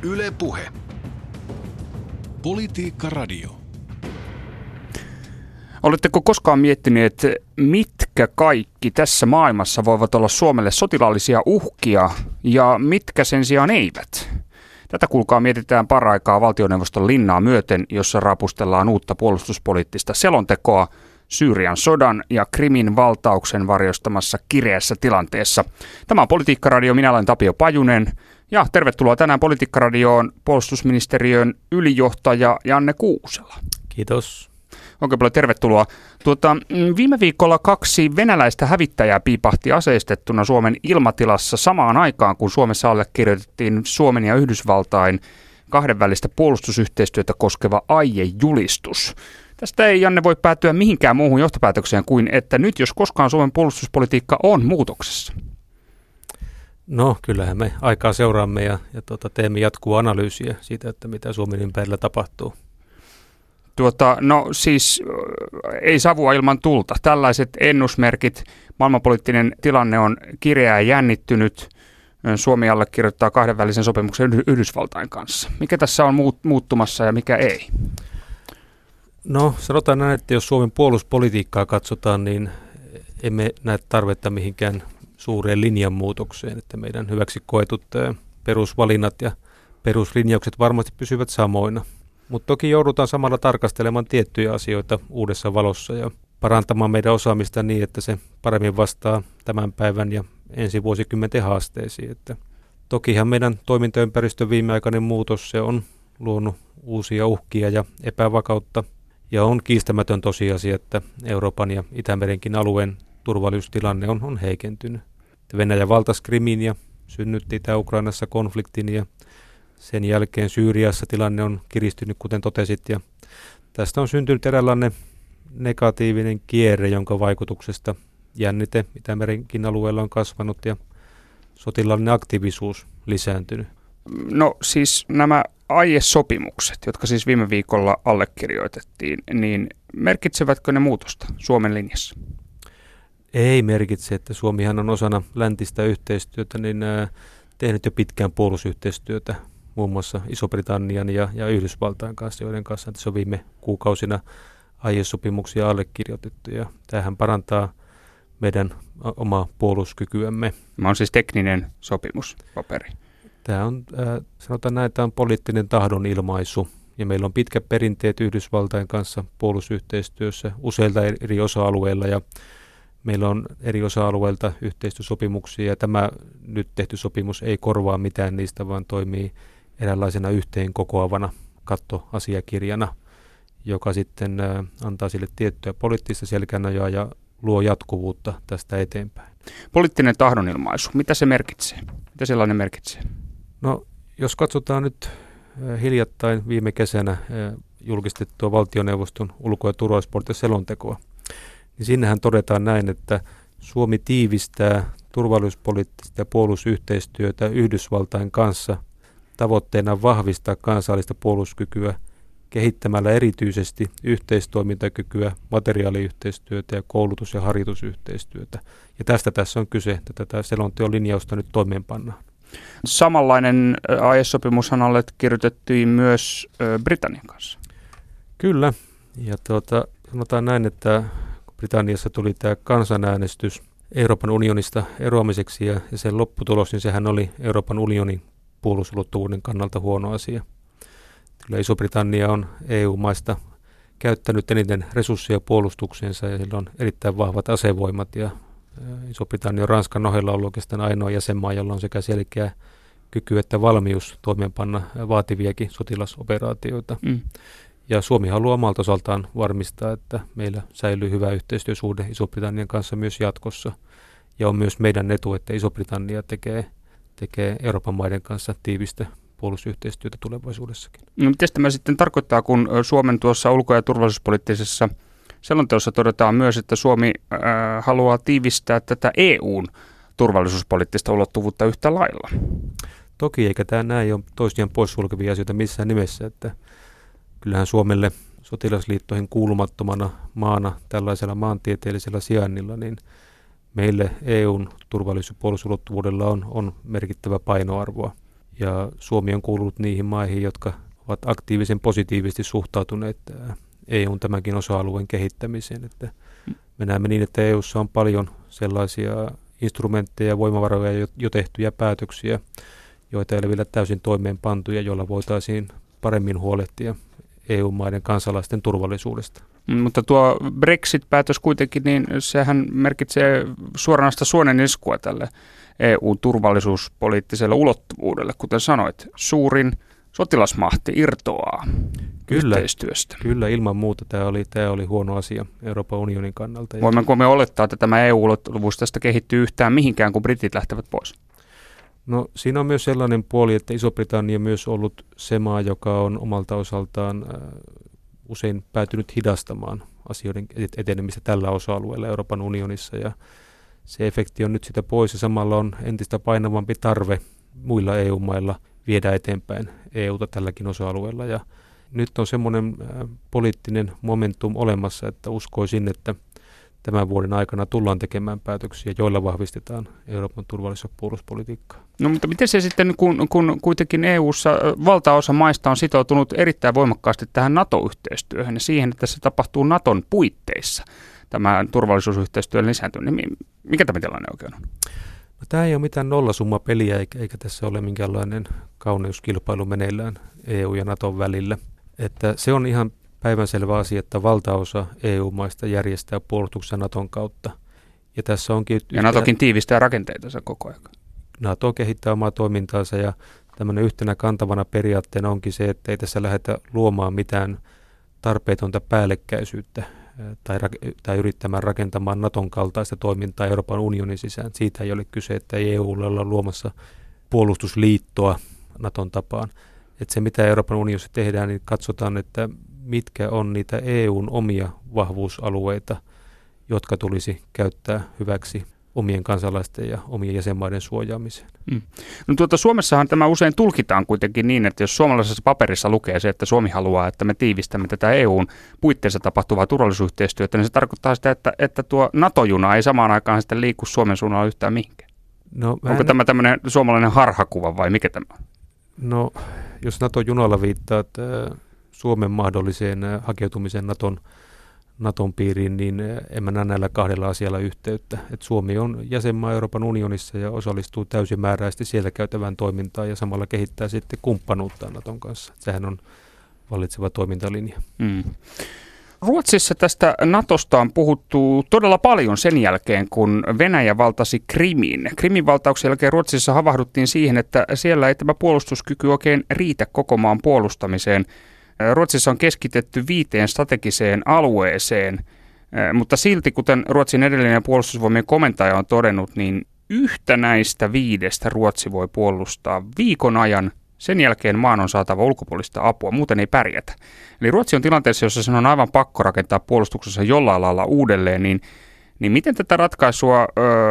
Yle Puhe. Politiikka Radio. Oletteko koskaan miettineet, mitkä kaikki tässä maailmassa voivat olla Suomelle sotilaallisia uhkia ja mitkä sen sijaan eivät? Tätä kuulkaa mietitään paraikaa valtioneuvoston linnaa myöten, jossa rapustellaan uutta puolustuspoliittista selontekoa Syyrian sodan ja Krimin valtauksen varjostamassa kireässä tilanteessa. Tämä on Politiikka Radio, minä olen Tapio Pajunen ja tervetuloa tänään Politiikka Radioon puolustusministeriön ylijohtaja Janne Kuusela. Kiitos. Oikein paljon tervetuloa. Viime viikolla 2 venäläistä hävittäjää piipahti aseistettuna Suomen ilmatilassa samaan aikaan, kun Suomessa allekirjoitettiin Suomen ja Yhdysvaltain kahdenvälistä puolustusyhteistyötä koskeva aiejulistus. Tästä ei, Janne, voi päätyä mihinkään muuhun johtopäätökseen kuin, että nyt jos koskaan Suomen puolustuspolitiikka on muutoksessa. No, kyllähän me aikaa seuraamme ja teemme jatkuvaa analyysiä siitä, että mitä Suomen ympärillä tapahtuu. No siis ei savua ilman tulta. Tällaiset ennusmerkit, maailmanpoliittinen tilanne on kireä ja jännittynyt. Suomi allekirjoittaa kahdenvälisen sopimuksen Yhdysvaltain kanssa. Mikä tässä on muuttumassa ja mikä ei? No, sanotaan näin, että jos Suomen puolustuspolitiikkaa katsotaan, niin emme näe tarvetta mihinkään suureen linjanmuutokseen, että meidän hyväksi koetut perusvalinnat ja peruslinjaukset varmasti pysyvät samoina. Mutta toki joudutaan samalla tarkastelemaan tiettyjä asioita uudessa valossa ja parantamaan meidän osaamista niin, että se paremmin vastaa tämän päivän ja ensi vuosikymmenten haasteisiin. Että tokihan meidän toimintaympäristön viimeaikainen muutos se on luonut uusia uhkia ja epävakautta ja on kiistämätön tosiasia, että Euroopan ja Itämerenkin alueen turvallisuustilanne on heikentynyt. Venäjä valtasi Krimin ja synnytti Itä-Ukrainassa konfliktin ja sen jälkeen Syyriassa tilanne on kiristynyt, kuten totesit, ja tästä on syntynyt eräänlainen negatiivinen kierre, jonka vaikutuksesta jännite Itämerenkin alueella on kasvanut ja sotilaallinen aktiivisuus lisääntynyt. No siis nämä aiesopimukset, jotka siis viime viikolla allekirjoitettiin, niin merkitsevätkö ne muutosta Suomen linjassa? Ei merkitse, että Suomihan on osana läntistä yhteistyötä, niin tehnyt jo pitkään puolustusyhteistyötä muun muassa Iso-Britannian ja Yhdysvaltain kanssa, joiden kanssa tässä on viime kuukausina aiesopimuksia allekirjoitettu. Ja tämähän parantaa meidän omaa puolustuskykyämme. Tämä on siis tekninen sopimuspaperi. Tämä on, sanotaan näin, tämä on poliittinen tahdonilmaisu. Ja meillä on pitkät perinteet Yhdysvaltain kanssa puolustusyhteistyössä useilta eri osa-alueilla ja meillä on eri osa-alueilta yhteistyösopimuksia ja tämä nyt tehty sopimus ei korvaa mitään niistä, vaan toimii eräänlaisena yhteen kokoavana kattoasiakirjana, joka sitten antaa sille tiettyä poliittista selkänojaa ja luo jatkuvuutta tästä eteenpäin. Poliittinen tahdonilmaisu, mitä se merkitsee? Mitä sellainen merkitsee? No, jos katsotaan nyt hiljattain viime kesänä julkistettua valtioneuvoston ulko- ja turvallisuuspoliittista selontekoa, niin sinnehän todetaan näin, että Suomi tiivistää turvallisuuspoliittista ja puolustusyhteistyötä Yhdysvaltain kanssa tavoitteena vahvistaa kansallista puolustuskykyä kehittämällä erityisesti yhteistoimintakykyä, materiaaliyhteistyötä ja koulutus- ja harjoitusyhteistyötä. Ja tästä tässä on kyse, että tätä selonteon linjausta nyt toimeenpannaan. Samanlainen aiesopimushan allekirjoitettiin myös Britannian kanssa. Kyllä, ja sanotaan näin, että Britanniassa tuli tämä kansanäänestys Euroopan unionista eroamiseksi ja sen lopputulos, niin sehän oli Euroopan unionin puolustusulottuvuuden kannalta huono asia. Kyllä Iso-Britannia on EU-maista käyttänyt eniten resursseja puolustukseensa ja sillä on erittäin vahvat asevoimat ja Iso-Britannia on Ranskan ohella ollut oikeastaan ainoa jäsenmaa, jolla on sekä selkeä kyky että valmius toimeenpanna vaativiakin sotilasoperaatioita. Ja Suomi haluaa omalta osaltaan varmistaa, että meillä säilyy hyvä yhteistyösuhde Iso-Britannian kanssa myös jatkossa. Ja on myös meidän etu, että Iso-Britannia tekee Euroopan maiden kanssa tiivistä puolustusyhteistyötä tulevaisuudessakin. No, mitä tämä sitten tarkoittaa, kun Suomen tuossa ulko- ja turvallisuuspoliittisessa selonteossa todetaan myös, että Suomi haluaa tiivistää tätä EUn turvallisuuspoliittista ulottuvuutta yhtä lailla? Toki, eikä tämä näin ole toisiaan poissulkevia asioita missään nimessä, että kyllähän Suomelle sotilasliittoihin kuulumattomana maana tällaisella maantieteellisellä sijainnilla, niin meille EUn turvallisuus- ja puolustusulottuvuudella on merkittävä painoarvoa. Ja Suomi on kuulunut niihin maihin, jotka ovat aktiivisen positiivisesti suhtautuneet EUn tämänkin osa-alueen kehittämiseen. Että me näemme niin, että EUssa on paljon sellaisia instrumentteja ja voimavaroja jo tehtyjä päätöksiä, joita ei ole vielä täysin toimeenpantuja, joilla voitaisiin paremmin huolehtia EU-maiden kansalaisten turvallisuudesta. Mutta tuo Brexit-päätös kuitenkin, niin sehän merkitsee suoranaista suoneniskua tälle EU-turvallisuuspoliittiselle ulottuvuudelle. Kuten sanoit, suurin sotilasmahti irtoaa yhteistyöstä. Kyllä, ilman muuta tämä oli huono asia Euroopan unionin kannalta. Voimmeko me olettaa, että tämä EU-ulottuvuus tästä kehittyy yhtään mihinkään, kun britit lähtevät pois? No siinä on myös sellainen puoli, että Iso-Britannia myös ollut se maa, joka on omalta osaltaan usein päätynyt hidastamaan asioiden etenemistä tällä osa-alueella Euroopan unionissa. Ja se efekti on nyt sitä pois ja samalla on entistä painavampi tarve muilla EU-mailla viedä eteenpäin EUta tälläkin osa-alueella. Ja nyt on semmoinen poliittinen momentum olemassa, että uskoisin, että tämän vuoden aikana tullaan tekemään päätöksiä, joilla vahvistetaan Euroopan turvallisuus- ja puolustuspolitiikkaa. No mutta miten se sitten, kun kuitenkin EU:ssa valtaosa maista on sitoutunut erittäin voimakkaasti tähän NATO-yhteistyöhön ja siihen, että se tapahtuu NATOn puitteissa, tämä turvallisuusyhteistyön lisääntyminen, niin mikä tämä tilanne oikein on? No, tämä ei ole mitään nollasummapeliä, eikä tässä ole minkäänlainen kauneuskilpailu meneillään EU- ja NATOn välillä. Että se on ihan päivänselvä asia, että valtaosa EU-maista järjestää puolustuksen NATOn kautta. Ja tässä onkin NATOkin tiivistää rakenteitansa koko ajan. NATO kehittää omaa toimintaansa ja tämmöinen yhtenä kantavana periaatteena onkin se, että ei tässä lähdetä luomaan mitään tarpeetonta päällekkäisyyttä tai yrittämään rakentamaan NATOn kaltaista toimintaa Euroopan unionin sisään. Siitä ei ole kyse, että ei EUlla olla luomassa puolustusliittoa NATOn tapaan. Että se, mitä Euroopan unionissa tehdään, niin katsotaan, että mitkä on niitä EUn omia vahvuusalueita, jotka tulisi käyttää hyväksi omien kansalaisten ja omien jäsenmaiden suojaamiseen. No Suomessahan tämä usein tulkitaan kuitenkin niin, että jos suomalaisessa paperissa lukee se, että Suomi haluaa, että me tiivistämme tätä EUn puitteissa tapahtuvaa turvallisuusyhteistyötä, niin se tarkoittaa sitä, että tuo NATO-juna ei samaan aikaan sitten liiku Suomen suunnalla yhtään mihinkään. No, onko tämä tämmöinen suomalainen harhakuva vai mikä tämä on? No, jos NATO-junalla viittaat Suomen mahdolliseen hakeutumiseen Naton piiriin, niin en mä näe näillä kahdella asialla yhteyttä. Et Suomi on jäsenmaa Euroopan unionissa ja osallistuu täysimääräisesti siellä käytävään toimintaan ja samalla kehittää sitten kumppanuutta Naton kanssa. Sehän on vallitseva toimintalinja. Ruotsissa tästä Natosta on puhuttu todella paljon sen jälkeen, kun Venäjä valtasi Krimin. Krimin valtauksen jälkeen Ruotsissa havahduttiin siihen, että siellä ei tämä puolustuskyky oikein riitä koko maan puolustamiseen. Ruotsissa on keskitetty 5 strategiseen alueeseen, mutta silti, kuten Ruotsin edellinen puolustusvoimien komentaja on todennut, niin yhtä näistä 5 Ruotsi voi puolustaa viikon ajan. Sen jälkeen maan on saatava ulkopuolista apua, muuten ei pärjätä. Eli Ruotsi on tilanteessa, jossa sen on aivan pakko rakentaa puolustuksensa jollain lailla uudelleen, niin miten tätä ratkaisua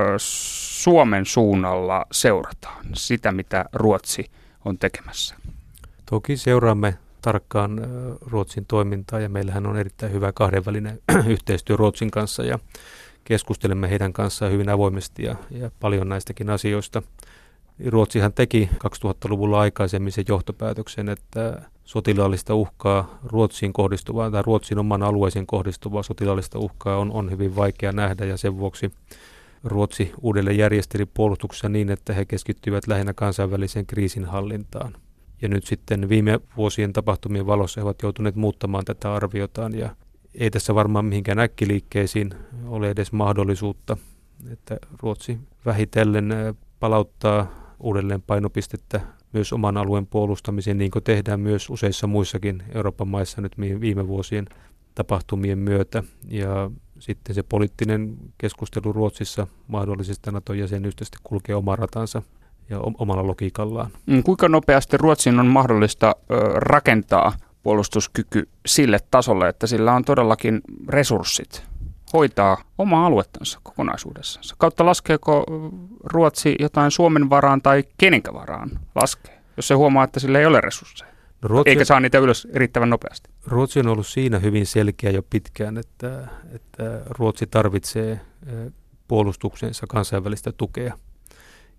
Suomen suunnalla seurataan, sitä mitä Ruotsi on tekemässä? Toki seuraamme tarkkaan Ruotsin toimintaa ja meillähän on erittäin hyvä kahdenvälinen yhteistyö Ruotsin kanssa ja keskustelemme heidän kanssaan hyvin avoimesti ja paljon näistäkin asioista. Ruotsihan teki 2000-luvulla aikaisemmin sen johtopäätöksen, että sotilaallista uhkaa Ruotsiin kohdistuvaa tai Ruotsin oman alueeseen kohdistuvaa sotilaallista uhkaa on hyvin vaikea nähdä ja sen vuoksi Ruotsi uudelleen järjesteli puolustuksessa niin, että he keskittyivät lähinnä kansainväliseen kriisinhallintaan. Ja nyt sitten viime vuosien tapahtumien valossa he ovat joutuneet muuttamaan tätä arviotaan ja ei tässä varmaan mihinkään äkkiliikkeisiin ole edes mahdollisuutta, että Ruotsi vähitellen palauttaa uudelleen painopistettä myös oman alueen puolustamiseen, niin kuin tehdään myös useissa muissakin Euroopan maissa nyt viime vuosien tapahtumien myötä. Ja sitten se poliittinen keskustelu Ruotsissa mahdollisesta NATO-jäsenyydestä kulkee oman ratansa ja omalla logiikallaan. Kuinka nopeasti Ruotsin on mahdollista rakentaa puolustuskyky sille tasolle, että sillä on todellakin resurssit hoitaa omaa aluettansa kokonaisuudessaan? Kautta laskeeko Ruotsi jotain Suomen varaan tai kenenkä varaan laskee, jos se huomaa, että sillä ei ole resursseja? No eikä saa niitä ylös riittävän nopeasti. Ruotsi on ollut siinä hyvin selkeä jo pitkään, että Ruotsi tarvitsee puolustuksensa kansainvälistä tukea.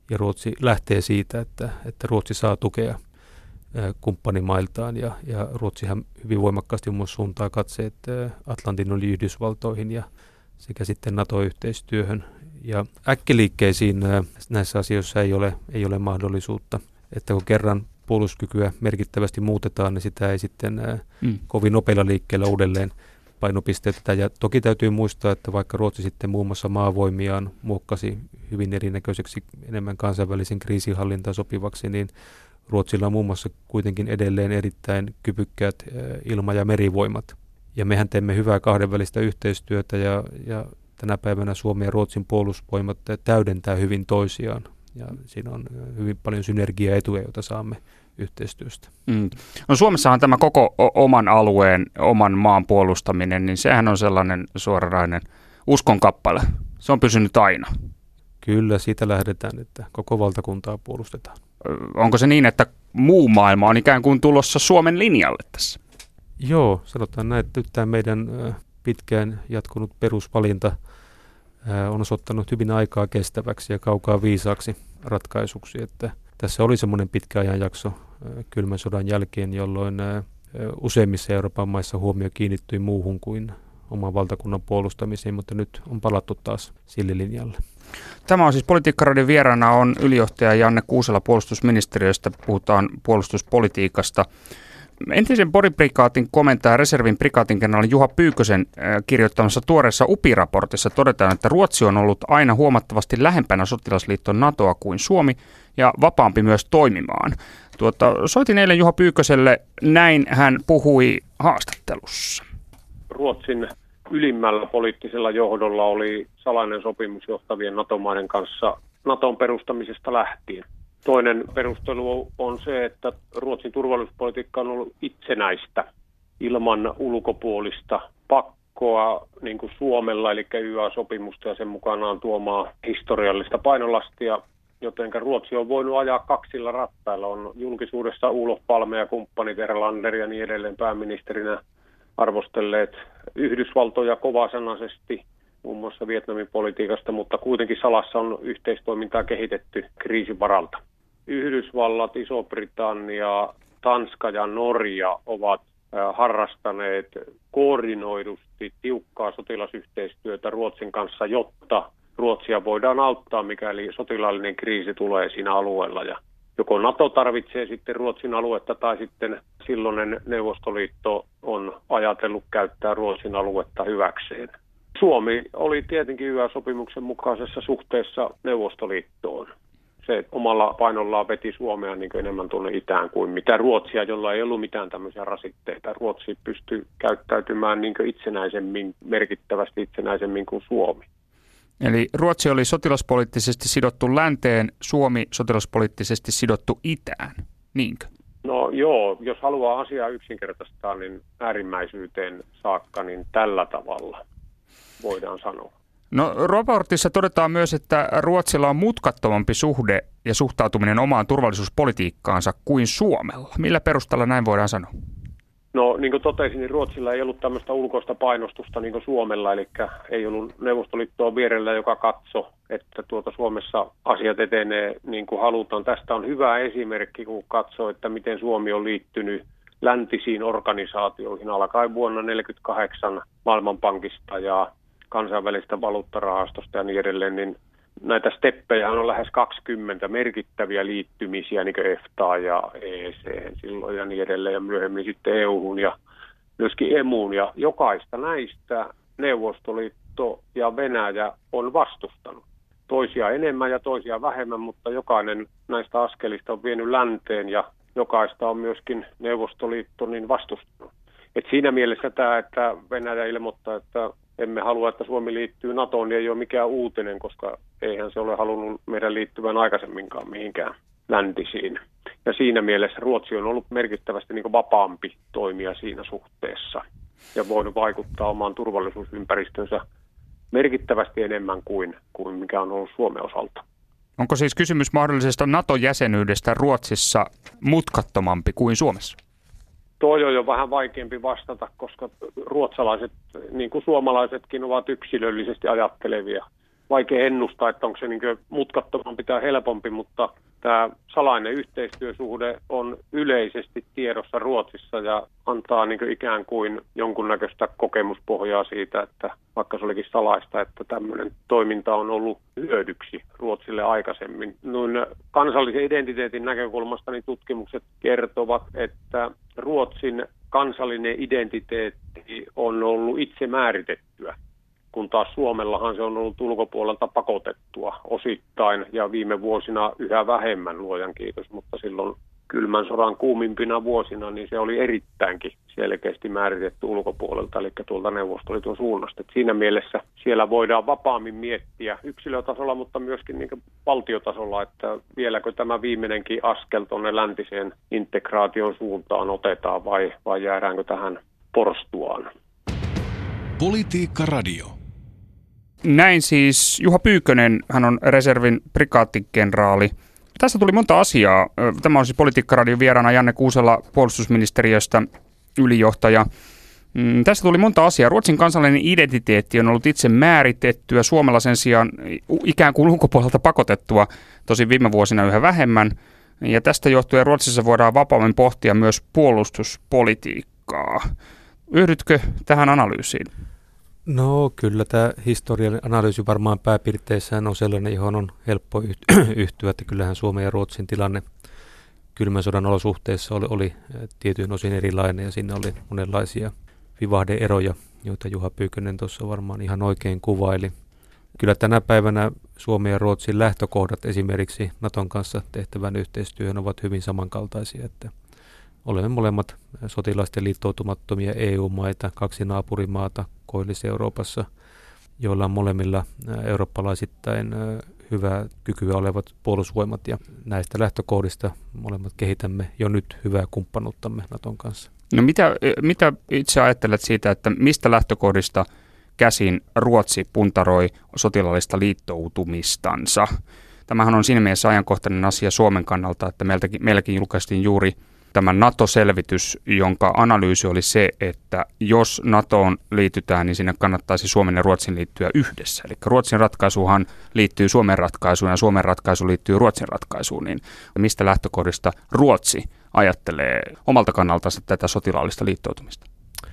Ja Ruotsi lähtee siitä, että Ruotsi saa tukea kumppanimailtaan ja Ruotsihan hyvin voimakkaasti muun muassa suuntaa katseet Atlantin yli Yhdysvaltoihin ja sekä sitten NATO-yhteistyöhön. Ja äkkiliikkeisiin näissä asioissa ei ole mahdollisuutta, että kun kerran puolustuskykyä merkittävästi muutetaan, niin sitä ei sitten kovin nopeilla liikkeellä uudelleen painopisteitä. Ja toki täytyy muistaa, että vaikka Ruotsi sitten muun muassa maavoimiaan muokkasi hyvin erinäköiseksi enemmän kansainvälisen kriisinhallintaan sopivaksi, niin Ruotsilla on muun muassa kuitenkin edelleen erittäin kyvykkäät ilma- ja merivoimat. Ja mehän teemme hyvää kahdenvälistä yhteistyötä ja tänä päivänä Suomen ja Ruotsin puolustusvoimat täydentää hyvin toisiaan. Ja siinä on hyvin paljon synergiaetuja, joita saamme yhteistyöstä. No Suomessahan tämä koko oman alueen, oman maan puolustaminen, niin sehän on sellainen suoranainen uskonkappale. Se on pysynyt aina. Kyllä, siitä lähdetään, että koko valtakuntaa puolustetaan. Onko se niin, että muu maailma on ikään kuin tulossa Suomen linjalle tässä? Joo, sanotaan näin, että nyt tämä meidän pitkään jatkunut perusvalinta on osoittanut hyvin aikaa kestäväksi ja kaukaa viisaaksi ratkaisuksi. Että tässä oli semmoinen pitkä ajanjakso kylmän sodan jälkeen, jolloin useimmissa Euroopan maissa huomio kiinnittyi muuhun kuin oman valtakunnan puolustamiseen, mutta nyt on palattu taas sille linjalle. Tämä on siis Politiikkaradion vieraana on ylijohtaja Janne Kuusela puolustusministeriöstä. Puhutaan puolustuspolitiikasta. Entisen Pori-prikaatin komentaja reservin prikaatinkenraali Juha Pyykkösen kirjoittamassa tuoreessa UPI-raportissa todetaan, että Ruotsi on ollut aina huomattavasti lähempänä sotilasliitto NATOa kuin Suomi ja vapaampi myös toimimaan. Soitin eilen Juha Pyykköselle, näin hän puhui haastattelussa. Ruotsin ylimmällä poliittisella johdolla oli salainen sopimus johtavien NATO-maiden kanssa NATOn perustamisesta lähtien. Toinen perustelu on se, että Ruotsin turvallisuuspolitiikka on ollut itsenäistä ilman ulkopuolista pakkoa, niin kuin Suomella, eli YA-sopimusta ja sen mukanaan tuomaa historiallista painolastia, joten Ruotsi on voinut ajaa kaksilla rattailla. On julkisuudessa Olof Palme ja kumppanit Erlander ja niin edelleen pääministerinä arvostelleet Yhdysvaltoja kovasanaisesti, muun muassa Vietnamin politiikasta, mutta kuitenkin salassa on yhteistoimintaa kehitetty kriisin varalta. Yhdysvallat, Iso-Britannia, Tanska ja Norja ovat harrastaneet koordinoidusti tiukkaa sotilasyhteistyötä Ruotsin kanssa, jotta Ruotsia voidaan auttaa, mikäli sotilaallinen kriisi tulee siinä alueella. Ja joko NATO tarvitsee sitten Ruotsin aluetta tai sitten silloinen Neuvostoliitto on ajatellut käyttää Ruotsin aluetta hyväkseen. Suomi oli tietenkin YA-sopimuksen mukaisessa suhteessa Neuvostoliittoon. Se omalla painollaan veti Suomea niin enemmän tuonne itään kuin mitä Ruotsia, jolla ei ollut mitään tämmöisiä rasitteita. Ruotsi pystyi käyttäytymään niin itsenäisemmin, merkittävästi itsenäisemmin kuin Suomi. Eli Ruotsi oli sotilaspoliittisesti sidottu länteen, Suomi sotilaspoliittisesti sidottu itään, niinkö? No joo, jos haluaa asiaa yksinkertaistaa, niin äärimmäisyyteen saakka, niin tällä tavalla voidaan sanoa. No raportissa todetaan myös, että Ruotsilla on mutkattomampi suhde ja suhtautuminen omaan turvallisuuspolitiikkaansa kuin Suomella. Millä perusteella näin voidaan sanoa? No niin kuin totesin, niin Ruotsilla ei ollut tämmöistä ulkoista painostusta niin kuin Suomella, eli ei ollut Neuvostoliittoa vierellä, joka katsoi, että Suomessa asiat etenee niin kuin halutaan. Tästä on hyvä esimerkki, kun katsoo, että miten Suomi on liittynyt läntisiin organisaatioihin alkaen vuonna 1948 Maailmanpankista ja kansainvälistä valuuttarahastosta ja niin edelleen, niin näitä steppejä on lähes 20 merkittäviä liittymisiä, niin kuin EFTA ja EEC silloin ja niin edelleen, ja myöhemmin sitten EU:hun ja myöskin EMUun. Ja jokaista näistä Neuvostoliitto ja Venäjä on vastustanut. Toisia enemmän ja toisia vähemmän, mutta jokainen näistä askelista on vienyt länteen ja jokaista on myöskin Neuvostoliitto niin vastustanut. Et siinä mielessä tämä, että Venäjä ilmoittaa, että emme halua, että Suomi liittyy NATOon, niin ei ole mikään uutinen, koska eihän se ole halunnut meidän liittyvän aikaisemminkaan mihinkään läntisiin. Ja siinä mielessä Ruotsi on ollut merkittävästi niin kuin vapaampi toimija siinä suhteessa ja voinut vaikuttaa omaan turvallisuusympäristönsä merkittävästi enemmän kuin mikä on ollut Suomen osalta. Onko siis kysymys mahdollisesta NATO-jäsenyydestä Ruotsissa mutkattomampi kuin Suomessa? Toi on jo vähän vaikeampi vastata, koska ruotsalaiset, niin kuin suomalaisetkin, ovat yksilöllisesti ajattelevia. vaikea ennustaa, että onko se niin mutkattomampi tai helpompi, mutta tämä salainen yhteistyösuhde on yleisesti tiedossa Ruotsissa ja antaa niin ikään kuin jonkunnäköistä kokemuspohjaa siitä, että vaikka se olikin salaista, että tämmöinen toiminta on ollut hyödyksi Ruotsille aikaisemmin. Noin kansallisen identiteetin näkökulmasta niin tutkimukset kertovat, että Ruotsin kansallinen identiteetti on ollut itse määritettyä, kun taas Suomellahan se on ollut ulkopuolelta pakotettua osittain ja viime vuosina yhä vähemmän, luojan kiitos, mutta silloin kylmän sodan kuumimpina vuosina niin se oli erittäinkin selkeästi määritetty ulkopuolelta, eli tuolta Neuvostoliiton suunnasta. Et siinä mielessä siellä voidaan vapaammin miettiä yksilötasolla, mutta myöskin niin valtiotasolla, että vieläkö tämä viimeinenkin askel tuonne läntiseen integraation suuntaan otetaan vai jäädäänkö tähän porstuaan. Politiikka Radio. Näin siis Juha Pyykkönen, hän on reservin prikaattikenraali. Tässä tuli monta asiaa. Tämä on siis Politiikka Radion vieraana Janne Kuusela puolustusministeriöstä, ylijohtaja. Tässä tuli monta asiaa. Ruotsin kansallinen identiteetti on ollut itse määritettyä, Suomella sen sijaan ikään kuin ulkopuolelta pakotettua, tosin viime vuosina yhä vähemmän. Ja tästä johtuen Ruotsissa voidaan vapaammin pohtia myös puolustuspolitiikkaa. Yhdytkö tähän analyysiin? No kyllä tämä historian analyysi varmaan pääpiirteissään on sellainen, johon on helppo yhtyä, että kyllähän Suomen ja Ruotsin tilanne kylmän sodan olosuhteissa oli tietyin osin erilainen ja siinä oli monenlaisia vivahde-eroja, joita Juha Pyykkönen tuossa varmaan ihan oikein kuvaili. Kyllä tänä päivänä Suomen ja Ruotsin lähtökohdat esimerkiksi Naton kanssa tehtävän yhteistyöhön ovat hyvin samankaltaisia, että olemme molemmat sotilaisten liittoutumattomia EU-maita, 2 naapurimaata Koillis-Euroopassa, joilla on molemmilla eurooppalaisittain hyvää kykyä olevat puolustusvoimat ja näistä lähtökohdista molemmat kehitämme jo nyt hyvää kumppanuuttamme Naton kanssa. No mitä itse ajattelet siitä, että mistä lähtökohdista käsin Ruotsi puntaroi sotilaallista liittoutumistansa? Tämähän on siinä mielessä ajankohtainen asia Suomen kannalta, että meilläkin julkaistiin juuri tämä NATO-selvitys, jonka analyysi oli se, että jos NATOon liitytään, niin sinne kannattaisi Suomen ja Ruotsin liittyä yhdessä. Eli Ruotsin ratkaisuhan liittyy Suomen ratkaisuun ja Suomen ratkaisu liittyy Ruotsin ratkaisuun. Niin mistä lähtökohdista Ruotsi ajattelee omalta kannaltansa tätä sotilaallista liittoutumista?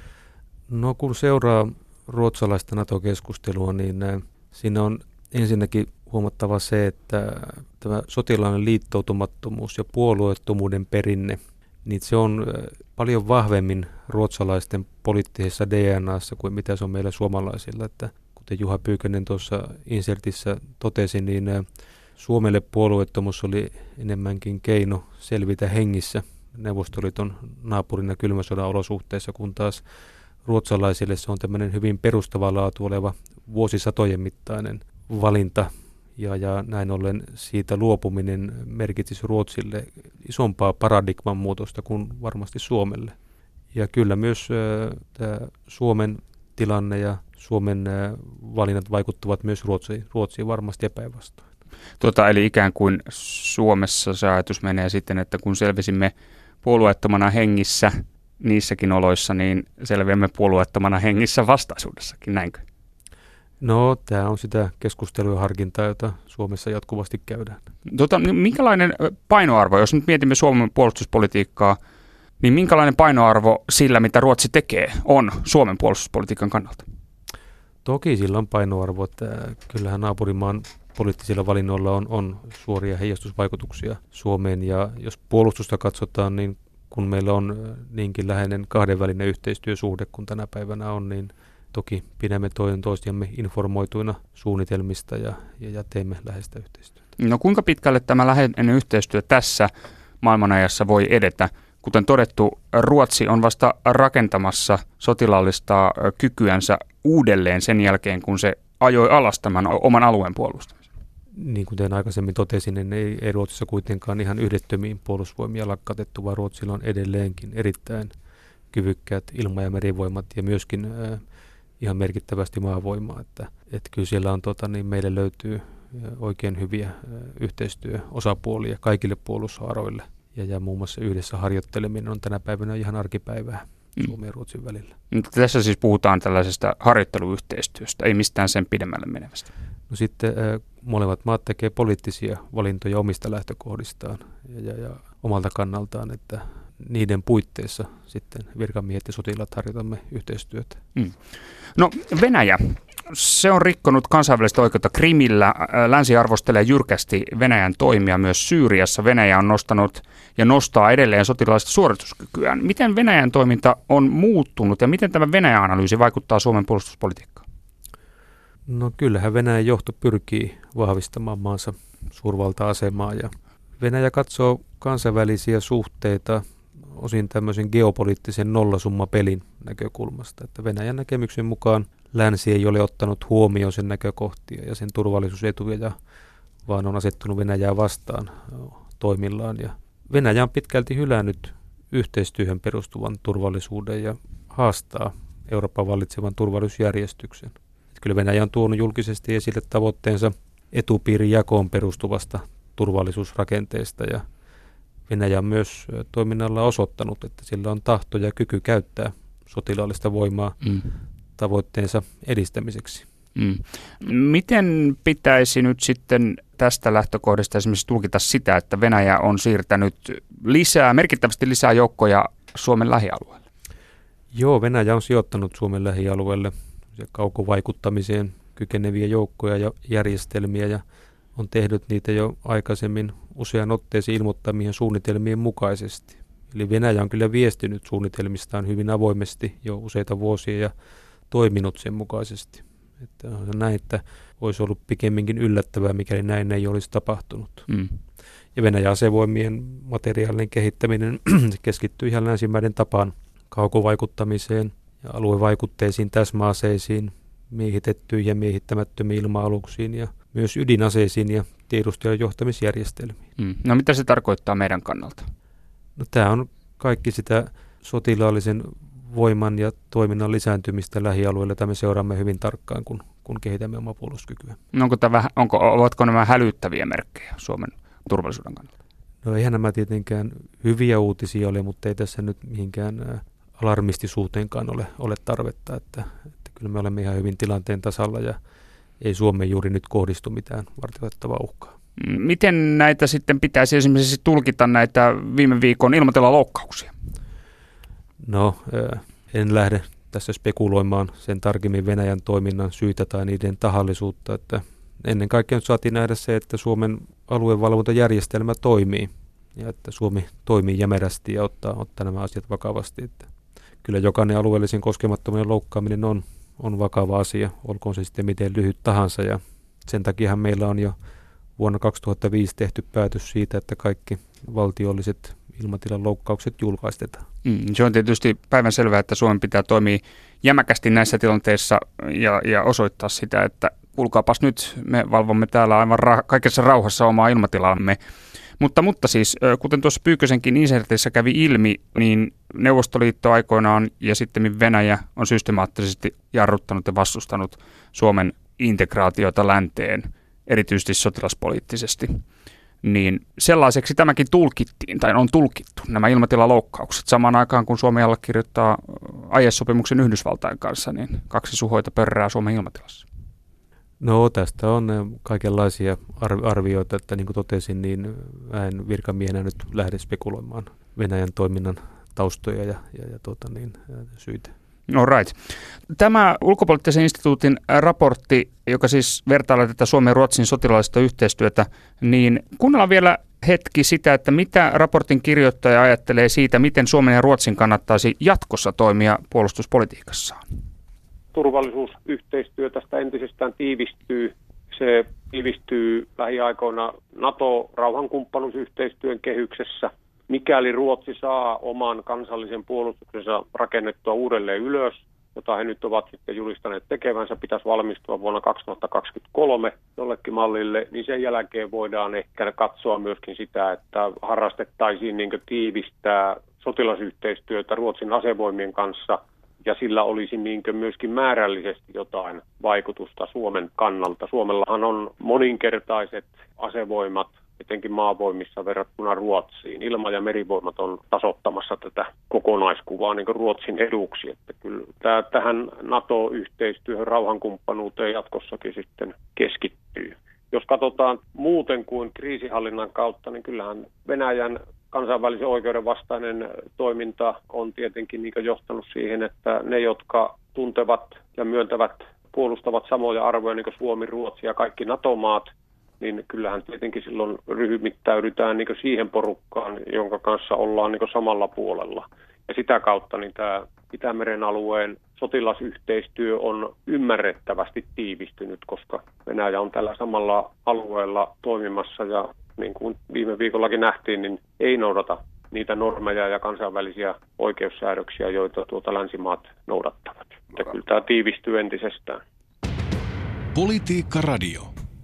No kun seuraa ruotsalaista NATO-keskustelua, niin siinä on ensinnäkin huomattava se, että tämä sotilaallinen liittoutumattomuus ja puolueettomuuden perinne, niin se on paljon vahvemmin ruotsalaisten poliittisessa DNAssa kuin mitä se on meillä suomalaisilla. Että kuten Juha Pyykkönen tuossa insertissä totesi, niin Suomelle puolueettomuus oli enemmänkin keino selvitä hengissä Neuvostoliiton naapurina kylmän sodan olosuhteissa, kun taas ruotsalaisille se on tämmöinen hyvin perustavaa laatu oleva vuosisatojen mittainen valinta. Ja näin ollen siitä luopuminen merkitsisi Ruotsille isompaa paradigman muutosta kuin varmasti Suomelle. Ja kyllä myös tämä Suomen tilanne ja Suomen valinnat vaikuttavat myös Ruotsiin varmasti ja päinvastoin. Eli ikään kuin Suomessa se ajatus menee sitten, että kun selvisimme puolueettomana hengissä niissäkin oloissa, niin selviämme puolueettomana hengissä vastaisuudessakin, näinkö? No, tämä on sitä keskustelua ja harkintaa, jota Suomessa jatkuvasti käydään. Minkälainen painoarvo, jos nyt mietimme Suomen puolustuspolitiikkaa, niin minkälainen painoarvo sillä, mitä Ruotsi tekee, on Suomen puolustuspolitiikan kannalta? Toki sillä on painoarvo, että kyllähän naapurimaan poliittisilla valinnoilla on suoria heijastusvaikutuksia Suomeen. Ja jos puolustusta katsotaan, niin kun meillä on niinkin läheinen kahdenvälinen yhteistyösuhde kuin tänä päivänä on, niin toki pidämme toinen toisiamme informoituina suunnitelmista ja teemme läheistä yhteistyötä. No kuinka pitkälle tämä läheinen yhteistyö tässä maailmanajassa voi edetä? Kuten todettu, Ruotsi on vasta rakentamassa sotilaallista kykyänsä uudelleen sen jälkeen, kun se ajoi alas tämän oman alueen puolustamisen. Niin kuten aikaisemmin totesin, niin ei Ruotsissa kuitenkaan ihan yhdettömiin puolustusvoimia lakkautettu, vaan Ruotsilla on edelleenkin erittäin kyvykkäät ilma- ja merivoimat ja myöskin ihan merkittävästi maavoimaa. Että kyllä siellä on, meille löytyy oikein hyviä yhteistyöosapuolia kaikille puolustushaaroille. Ja muun muassa yhdessä harjoitteleminen on tänä päivänä ihan arkipäivää Suomen ja Ruotsin välillä. Tässä siis puhutaan tällaisesta harjoitteluyhteistyöstä, ei mistään sen pidemmälle menevästä. No sitten molemmat maat tekee poliittisia valintoja omista lähtökohdistaan ja omalta kannaltaan, että niiden puitteissa sitten virkamiehet ja sotilaat harjoitamme yhteistyötä. No Venäjä, se on rikkonut kansainvälistä oikeutta Krimillä. Länsi arvostelee jyrkästi Venäjän toimia myös Syyriassa. Venäjä on nostanut ja nostaa edelleen sotilaallista suorituskykyään. Miten Venäjän toiminta on muuttunut ja miten tämä Venäjä-analyysi vaikuttaa Suomen puolustuspolitiikkaan? No kyllähän Venäjän johto pyrkii vahvistamaan maansa suurvalta-asemaa ja Venäjä katsoo kansainvälisiä suhteita osin tämmöisen geopoliittisen nollasummapelin näkökulmasta, että Venäjän näkemyksen mukaan länsi ei ole ottanut huomioon sen näkökohtia ja sen turvallisuusetuja, vaan on asettunut Venäjää vastaan toimillaan. Ja Venäjä on pitkälti hylännyt yhteistyöhön perustuvan turvallisuuden ja haastaa Euroopan vallitsevan turvallisuusjärjestyksen. Että kyllä Venäjä on tuonut julkisesti esille tavoitteensa etupiirin jakoon perustuvasta turvallisuusrakenteesta ja Venäjä on myös toiminnalla osoittanut, että sillä on tahto ja kyky käyttää sotilaallista voimaa tavoitteensa edistämiseksi. Miten pitäisi nyt sitten tästä lähtökohdasta esimerkiksi tulkita sitä, että Venäjä on siirtänyt merkittävästi lisää joukkoja Suomen lähialueelle? Joo, Venäjä on sijoittanut Suomen lähialueelle kaukovaikuttamiseen kykeneviä joukkoja ja järjestelmiä ja on tehnyt niitä jo aikaisemmin usean otteeseen ilmoittamien suunnitelmien mukaisesti. Eli Venäjä on kyllä viestinyt suunnitelmistaan hyvin avoimesti jo useita vuosia ja toiminut sen mukaisesti. Että on näin, että olisi ollut pikemminkin yllättävää, mikäli näin ei olisi tapahtunut. Ja Venäjän asevoimien materiaalinen kehittäminen keskittyy ihan länsimäiden tapaan kaukovaikuttamiseen ja aluevaikutteisiin täsmäaseisiin, miehitettyihin ja miehittämättömiin ilma-aluksiin ja myös ydinaseisiin ja tiedustelujohtamisjärjestelmiin. No mitä se tarkoittaa meidän kannalta? No, tämä on kaikki sitä sotilaallisen voiman ja toiminnan lisääntymistä lähialueilla, jota me seuraamme hyvin tarkkaan, kun kehitämme omaa puolustuskykyä. No ovatko nämä hälyttäviä merkkejä Suomen turvallisuuden kannalta? No eihän nämä tietenkään hyviä uutisia ole, mutta ei tässä nyt mihinkään alarmistisuuteenkaan ole tarvetta. Että kyllä me olemme ihan hyvin tilanteen tasalla ja ei Suomeen juuri nyt kohdistu mitään varteenotettavaa uhkaa. Miten näitä sitten pitäisi esimerkiksi tulkita näitä viime viikon ilmatilaloukkauksia? No, en lähde tässä spekuloimaan sen tarkemmin Venäjän toiminnan syitä tai niiden tahallisuutta. Että ennen kaikkea nyt saatiin nähdä se, että Suomen aluevalvontajärjestelmä toimii ja että Suomi toimii jämerästi ja ottaa nämä asiat vakavasti. Että kyllä jokainen alueellisen koskemattomuuden loukkaaminen on vakava asia, olkoon se sitten miten lyhyt tahansa ja sen takiahan meillä on jo vuonna 2005 tehty päätös siitä, että kaikki valtiolliset ilmatilan loukkaukset julkaistetaan. Se on tietysti päivänselvää, että Suomen pitää toimia jämäkästi näissä tilanteissa ja osoittaa sitä, että kuulkaapas nyt, me valvomme täällä aivan kaikessa rauhassa omaa ilmatilaamme. Mutta siis, kuten tuossa Pyykkösenkin insertissä kävi ilmi, niin Neuvostoliitto aikoinaan ja sitten Venäjä on systemaattisesti jarruttanut ja vastustanut Suomen integraatiota länteen, erityisesti sotilaspoliittisesti. Niin sellaiseksi tämäkin tulkittiin, tai on tulkittu, nämä ilmatilaloukkaukset. Samaan aikaan, kun Suomi allekirjoittaa aiesopimuksen Yhdysvaltain kanssa, niin 2 suhoita pörrää Suomen ilmatilassa. No tästä on kaikenlaisia arvioita, että niin kuin totesin, niin en virkamiehenä nyt lähde spekuloimaan Venäjän toiminnan taustoja ja syitä. No right. Tämä ulkopoliittisen instituutin raportti, joka siis vertailee tätä Suomen ja Ruotsin sotilaallista yhteistyötä, niin kuunnellaan vielä hetki sitä, että mitä raportin kirjoittaja ajattelee siitä, miten Suomen ja Ruotsin kannattaisi jatkossa toimia puolustuspolitiikassaan. Turvallisuusyhteistyö tästä entisestään tiivistyy. Se tiivistyy lähiaikoina NATO-rauhankumppanuusyhteistyön kehyksessä. Mikäli Ruotsi saa oman kansallisen puolustuksensa rakennettua uudelleen ylös, jota he nyt ovat sitten julistaneet tekevänsä, pitäisi valmistua vuonna 2023 jollekin mallille, niin sen jälkeen voidaan ehkä katsoa myöskin sitä, että harrastettaisiin tiivistää sotilasyhteistyötä Ruotsin asevoimien kanssa, ja sillä olisi myöskin määrällisesti jotain vaikutusta Suomen kannalta. Suomellahan on moninkertaiset asevoimat, etenkin maavoimissa verrattuna Ruotsiin. Ilma- ja merivoimat on tasoittamassa tätä kokonaiskuvaa Ruotsin eduksi. Että kyllä tähän NATO-yhteistyöhön, rauhankumppanuuteen jatkossakin sitten keskittyy. Jos katsotaan muuten kuin kriisihallinnan kautta, niin kyllähän Venäjän kansainvälisen oikeuden vastainen toiminta on tietenkin niin johtanut siihen, että ne, jotka tuntevat ja myöntävät, puolustavat samoja arvoja niin kuin Suomi, Ruotsi ja kaikki NATO-maat, niin kyllähän tietenkin silloin ryhmittäydytään niin siihen porukkaan, jonka kanssa ollaan niin samalla puolella. Ja sitä kautta niin tämä Itämeren alueen sotilasyhteistyö on ymmärrettävästi tiivistynyt, koska Venäjä on tällä samalla alueella toimimassa ja niin kuin viime viikollakin nähtiin, niin ei noudata niitä normeja ja kansainvälisiä oikeussäädöksiä, joita länsimaat noudattavat. Ja kyllä tämä tiivistyy entisestään. Politiikka Radio.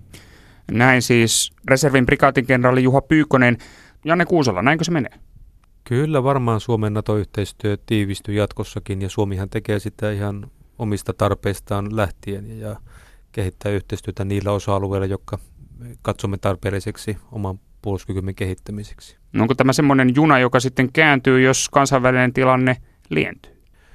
Näin siis reservin prikaatinkenraali Juha Pyykkönen. Janne Kuusela, näinkö se menee? Kyllä varmaan Suomen NATO-yhteistyö tiivistyy jatkossakin ja Suomihan tekee sitä ihan omista tarpeistaan lähtien ja kehittää yhteistyötä niillä osa-alueilla, jotka katsomme tarpeelliseksi oman puolustuskykymme kehittämiseksi. No onko tämä semmoinen juna, joka sitten kääntyy, jos kansainvälinen tilanne lientyy?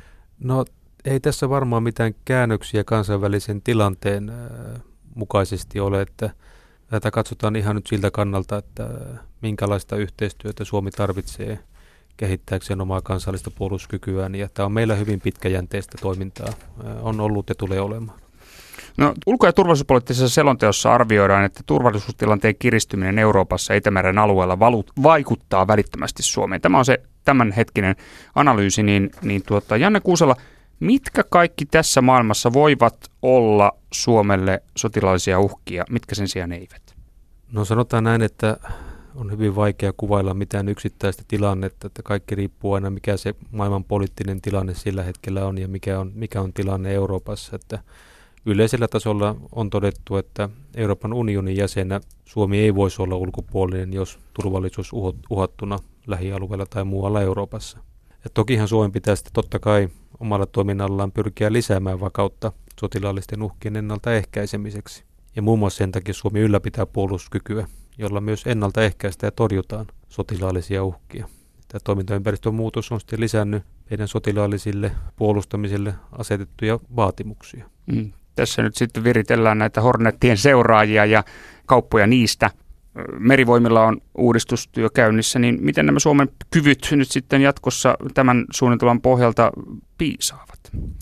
No ei tässä varmaan mitään käännöksiä kansainvälisen tilanteen mukaisesti ole, että tätä katsotaan ihan nyt siltä kannalta, että minkälaista yhteistyötä Suomi tarvitsee kehittääkseen omaa kansallista puolustuskykyään. Ja tämä on meillä hyvin pitkäjänteistä toimintaa, on ollut ja tulee olemaan. No, ulko- ja turvallisuuspoliittisessa selonteossa arvioidaan, että turvallisuustilanteen kiristyminen Euroopassa ja Itämeren alueella vaikuttaa välittömästi Suomeen. Tämä on se tämänhetkinen analyysi. Janne Kuusela, mitkä kaikki tässä maailmassa voivat olla Suomelle sotilaallisia uhkia, mitkä sen sijaan eivät? No sanotaan näin, että on hyvin vaikea kuvailla mitään yksittäistä tilannetta, että kaikki riippuu aina mikä se maailman poliittinen tilanne sillä hetkellä on ja mikä on tilanne Euroopassa. Että yleisellä tasolla on todettu, että Euroopan unionin jäsenä Suomi ei voisi olla ulkopuolinen, jos turvallisuus uhattuna lähialueella tai muualla Euroopassa. Ja tokihan Suomen pitäisi totta kai omalla toiminnallaan pyrkiä lisäämään vakautta sotilaallisten uhkien ennaltaehkäisemiseksi. Ja muun muassa sen takia Suomi ylläpitää puolustuskykyä, jolla myös ennaltaehkäistä ja torjutaan sotilaallisia uhkia. Tämä toimintaympäristön muutos on sitten lisännyt meidän sotilaallisille puolustamiselle asetettuja vaatimuksia. Tässä nyt sitten viritellään näitä Hornetien seuraajia ja kauppoja niistä. Merivoimilla on uudistustyö käynnissä, niin miten nämä Suomen kyvyt nyt sitten jatkossa tämän suunnitelman pohjalta piisaavat?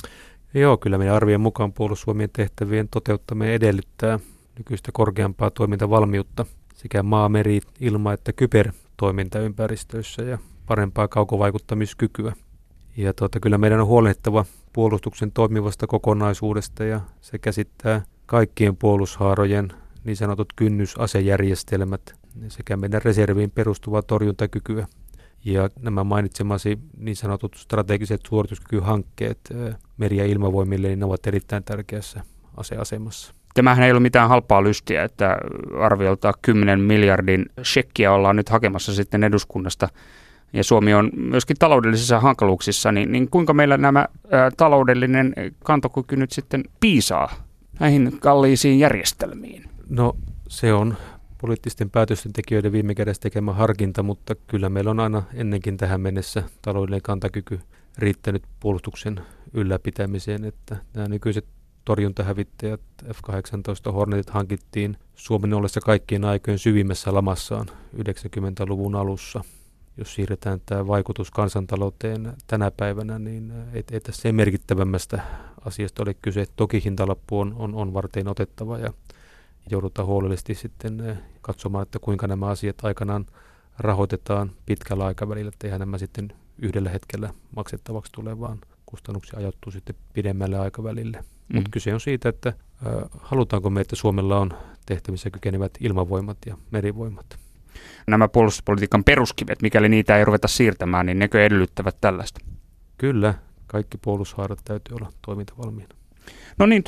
Joo, kyllä meidän arvien mukaan Puolustusvoimien tehtävien toteuttaminen edellyttää nykyistä korkeampaa toimintavalmiutta sekä maa-, meri-, ilma- että kybertoimintaympäristöissä ja parempaa kaukovaikuttamiskykyä. Ja kyllä meidän on huolehdittava puolustuksen toimivasta kokonaisuudesta ja se käsittää kaikkien puolustushaarojen niin sanotut kynnysasejärjestelmät sekä meidän reserviin perustuvaa torjuntakykyä. Ja nämä mainitsemasi niin sanotut strategiset suorituskykyhankkeet meri- ja ilmavoimille, niin ne ovat erittäin tärkeässä asemassa. Tämähän ei ole mitään halpaa lystiä, että arviolta 10 miljardin shekkiä ollaan nyt hakemassa sitten eduskunnasta. Ja Suomi on myöskin taloudellisissa hankaluuksissa, niin kuinka meillä nämä taloudellinen kantokyky nyt sitten piisaa näihin kalliisiin järjestelmiin? No se on poliittisten päätösten tekijöiden viime kädessä tekemä harkinta, mutta kyllä meillä on aina ennenkin tähän mennessä taloudellinen kantakyky riittänyt puolustuksen ylläpitämiseen, että nämä nykyiset torjuntahävittäjät F-18 Hornetit hankittiin Suomen ollessa kaikkien aikojen syvimmässä lamassaan 90-luvun alussa. Jos siirretään tämä vaikutus kansantalouteen tänä päivänä, niin ei tässä merkittävämmästä asiasta ole kyse. Toki hintalappu on varten otettava ja joudutaan huolellisesti sitten katsomaan, että kuinka nämä asiat aikanaan rahoitetaan pitkällä aikavälillä, että eihän nämä sitten yhdellä hetkellä maksettavaksi tule, vaan kustannuksia ajoittuu sitten pidemmälle aikavälille. Mutta kyse on siitä, että halutaanko me, että Suomella on tehtävissä kykenevät ilmavoimat ja merivoimat. Nämä puolustuspolitiikan peruskivet, mikäli niitä ei ruveta siirtämään, niin nekö edellyttävät tällaista? Kyllä, kaikki puolustushaarat täytyy olla toimintavalmiina. No niin,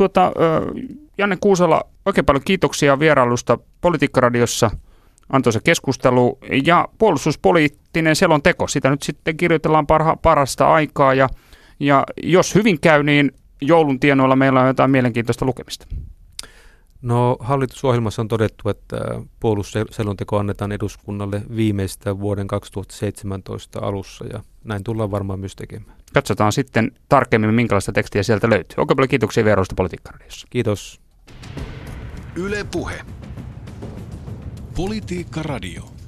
Janne Kuusela, oikein paljon kiitoksia vierailusta Politiikka-radiossa, antoisa keskustelu ja puolustuspoliittinen selonteko. Sitä nyt sitten kirjoitellaan parasta aikaa ja jos hyvin käy, niin joulun tienoilla meillä on jotain mielenkiintoista lukemista. No hallitusohjelmassa on todettu, että puolustusselonteko annetaan eduskunnalle viimeistä vuoden 2017 alussa ja näin tullaan varmaan myös tekemään. Katsotaan sitten tarkemmin, minkälaista tekstiä sieltä löytyy. Oikein paljon kiitoksia vierailusta Politiikka-radiossa. Kiitos. Yle Puhe. Politiikka Radio.